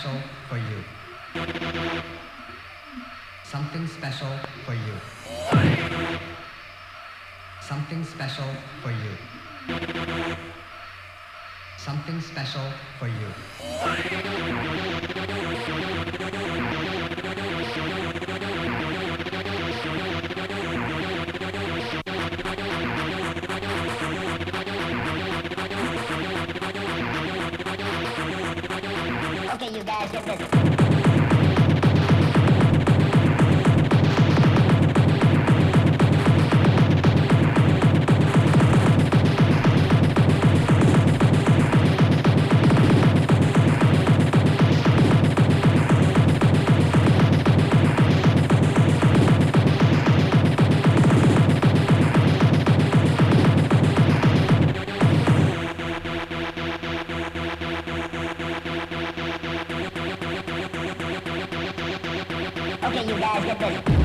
special for you. Something special for you. Something special for you. Something special for you. Okay, you guys get this. Okay, you guys get this.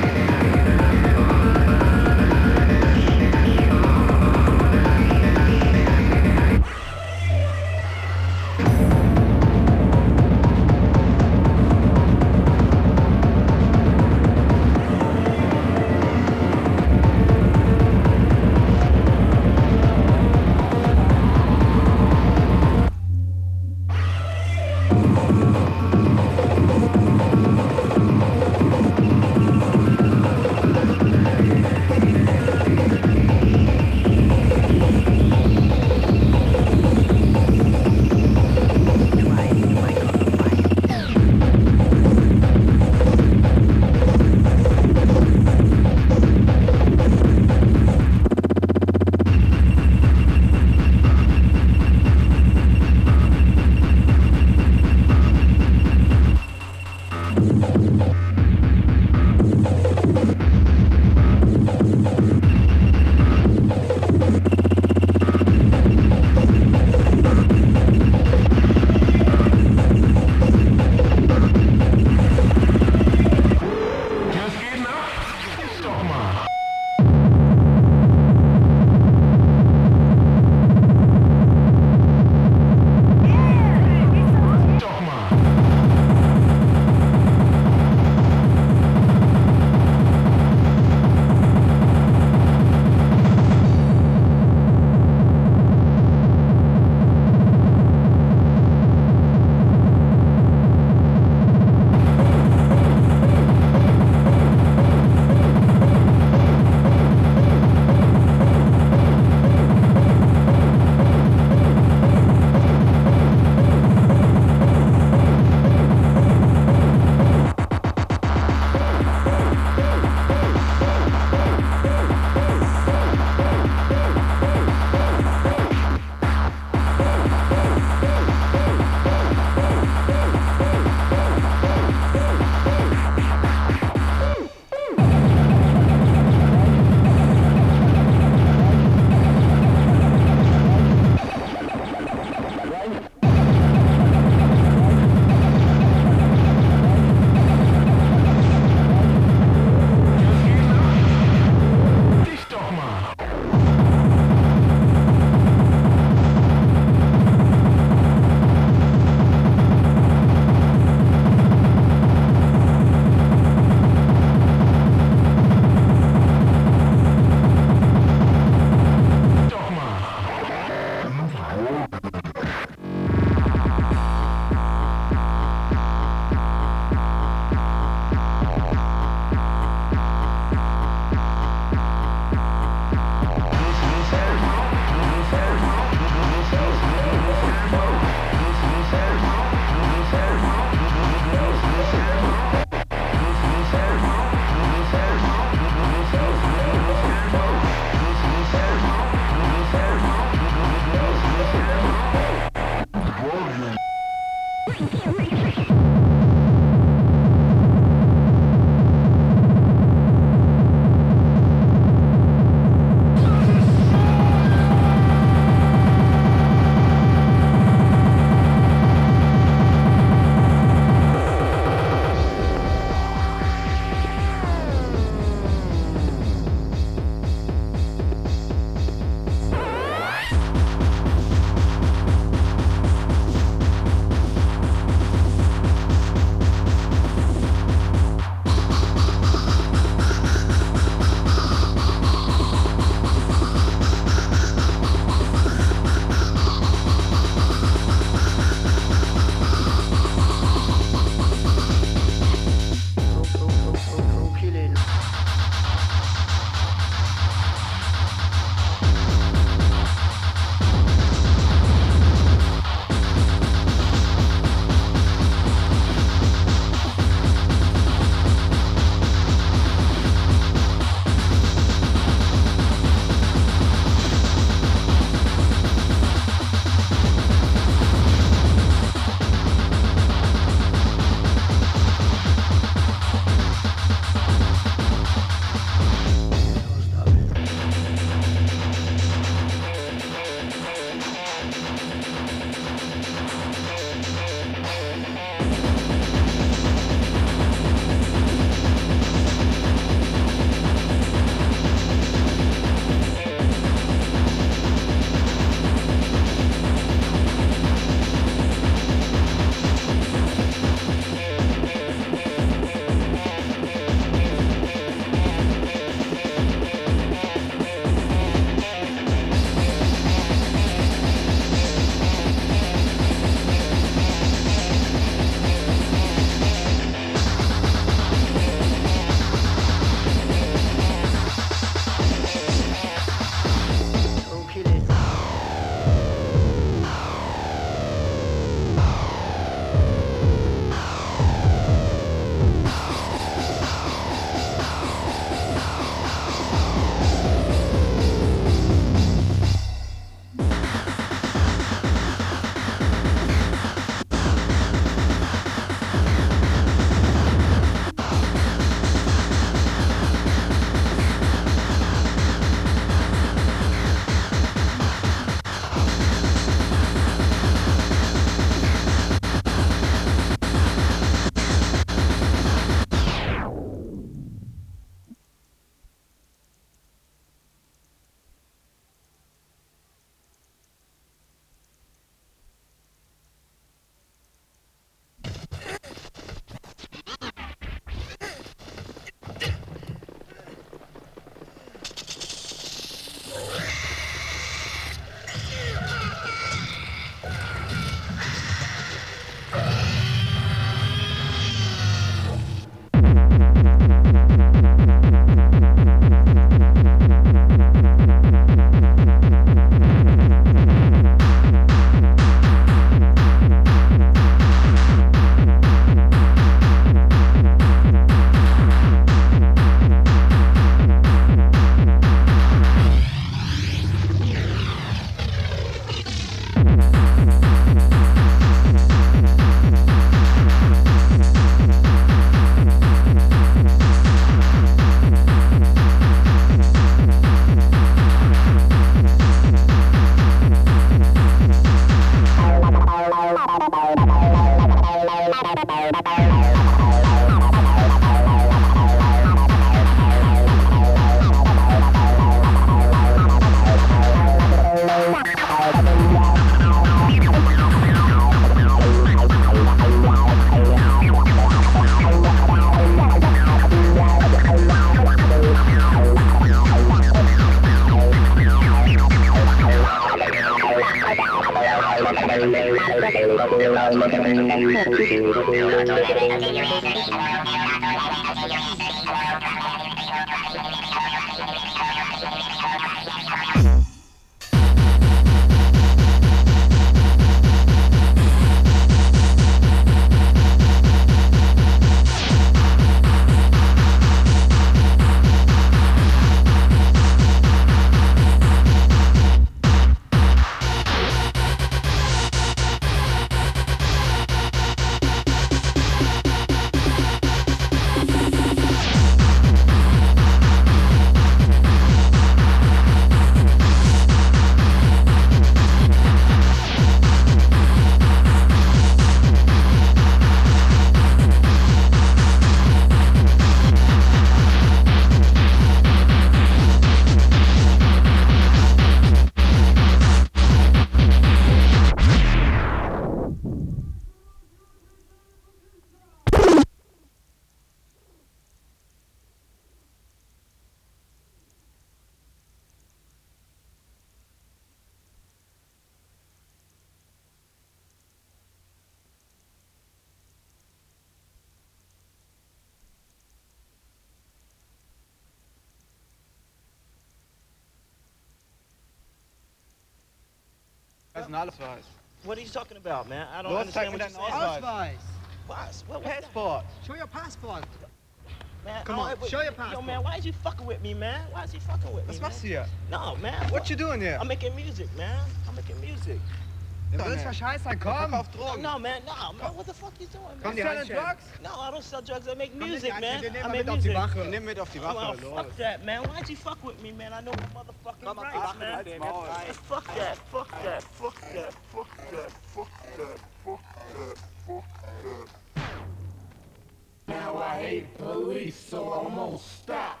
Personalausweis. What are you talking about, man? I don't Los, understand zeig what mir you're deinen saying. Ausweis. What was that? Passport. Show your passport. Man, Come on, show your Yo, passport. man, why is you fucking with me, man? Why is he fucking with me, Was man? machst du hier? No, man. What you doing here? I'm making music, man. I'm making music. Du willst verscheißen, komm. Verkauf Drogen. No, man. What the fuck you doing, Komm, man? die Selling Hand drugs? No, I don't sell drugs. I make Komm, music, die man. Hand, wir I nehmen make mit auf die music. Wache. Nimm mit auf die Well, Wache, los. fuck that, man. Why'd you fuck with me, man? I know my motherfucking Komm auf die rights, Wache, man. halt's Maul. Fuck that, fuck that, fuck that, fuck that, fuck that, fuck that, fuck that. Now I hate police, so I'm gonna stop.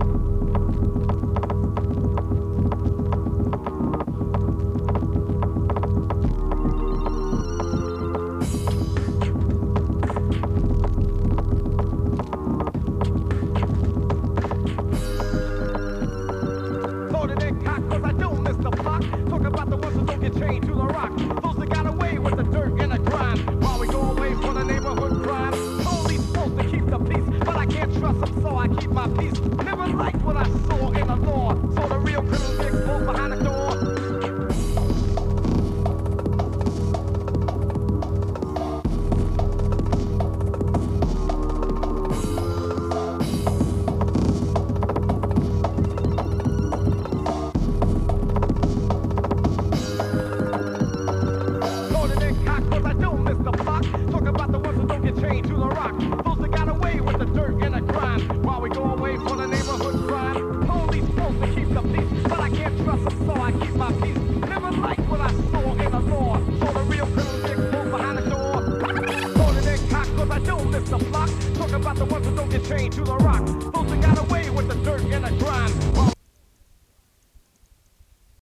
Loaded in cock, cause I don't miss the block. Talk about the ones who don't get chained to the rock. Those that got away with the dirt and the grime. While we go away for the neighborhood crime. Police supposed to keep the peace, but I can't trust them, so I keep my peace. Never liked what I saw in the law, so the real criminals get exposed behind the door. Loaded in cock, cause I don't miss the block. Talk about the ones who don't get chained to the rock. Those that got away with the dirt and the grime. While we go away for the neighborhood crime. Police supposed to keep the peace, but I can't trust them, so I keep my peace. Never liked what I saw in the law, so the real criminals get exposed behind the door. Loaded in cock, cause I don't miss the block. Talk about the ones who don't get chained to the rock. Those that got away with the dirt and the grime. While